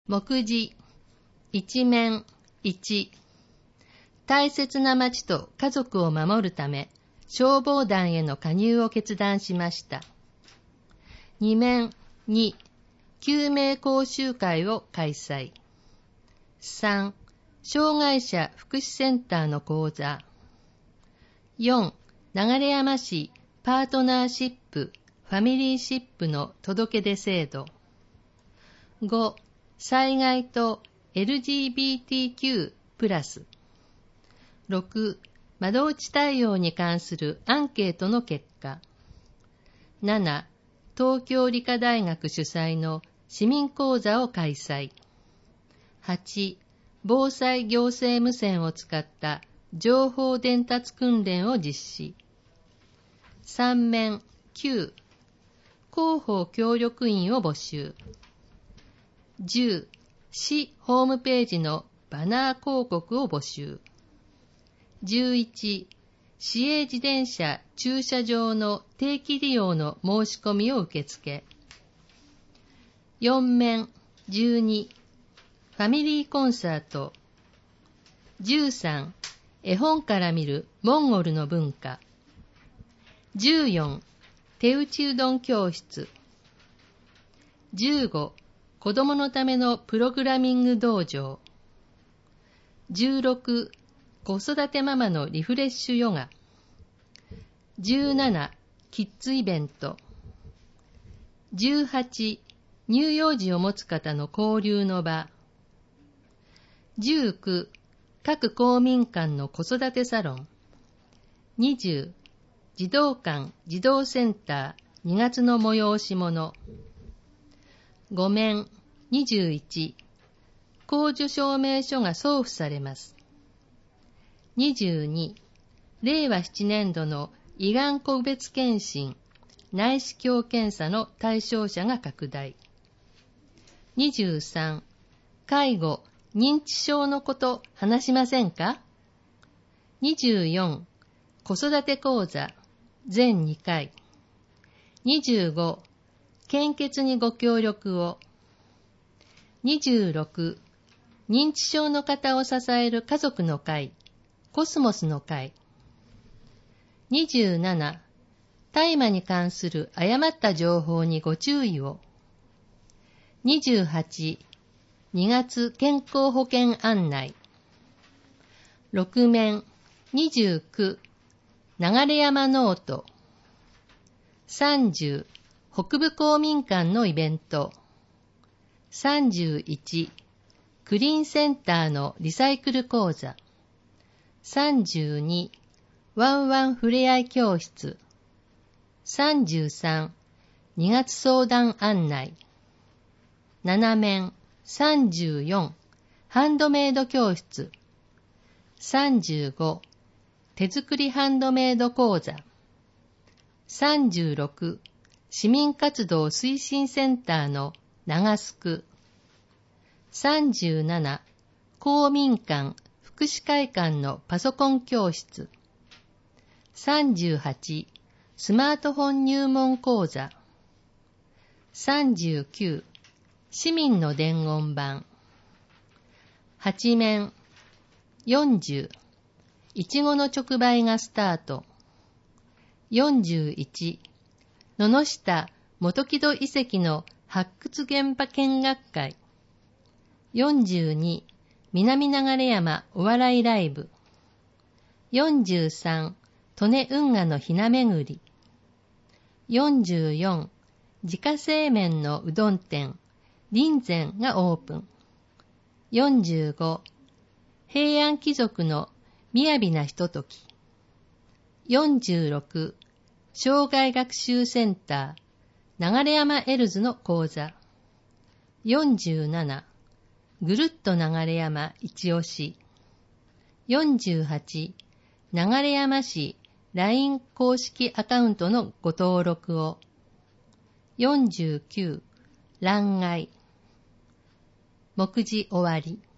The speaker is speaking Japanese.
目次一面1、大切な町と家族を守るため消防団への加入を決断しました。2面2、救命講習会を開催。3、障害者福祉センターの講座。4、流山市パートナーシップファミリーシップの届け出制度。5、災害と LGBTQ+。6、窓口対応に関するアンケートの結果。7、東京理科大学主催の市民講座を開催。8、防災行政無線を使った情報伝達訓練を実施。3面9、広報協力員を募集。10、市ホームページのバナー広告を募集。11、市営自転車駐車場の定期利用の申し込みを受付。4面12、ファミリーコンサート。13、絵本から見るモンゴルの文化。14、手打ちうどん教室。15、子供のためのプログラミング道場。16、子育てママのリフレッシュヨガ。17、キッズイベント。18、乳幼児を持つ方の交流の場。19、各公民館の子育てサロン。20、児童館児童センター2月の催し物。5面21、公助証明書が送付されます。22、令和7年度の胃がん個別検診内視鏡検査の対象者が拡大。23、介護認知症のこと話しませんか。24、子育て講座全2回。25、献血にご協力を。26、認知症の方を支える家族の会コスモスの会。27、大麻に関する誤った情報にご注意を。28、2月健康保険案内。6面29、流山ノート。30、北部公民館のイベント。31、クリーンセンターのリサイクル講座。32、ワンワンふれあい教室。33、2月相談案内。7面34、ハンドメイド教室。35、手作りハンドメイド講座。36、市民活動推進センターの長須区。37、公民館福祉会館のパソコン教室。38、スマートフォン入門講座。39、市民の伝言板。8面40、いちごの直売がスタート。41、野々下元木戸遺跡の発掘現場見学会。42、南流山お笑いライブ。43、利根運河のひな巡り。44、自家製麺のうどん店林善がオープン。45、平安貴族の雅なひととき。46、障害学習センター流山エルズの講座。47、ぐるっと流山一押し。48、流山市 LINE 公式アカウントのご登録を。49、欄外。目次終わり。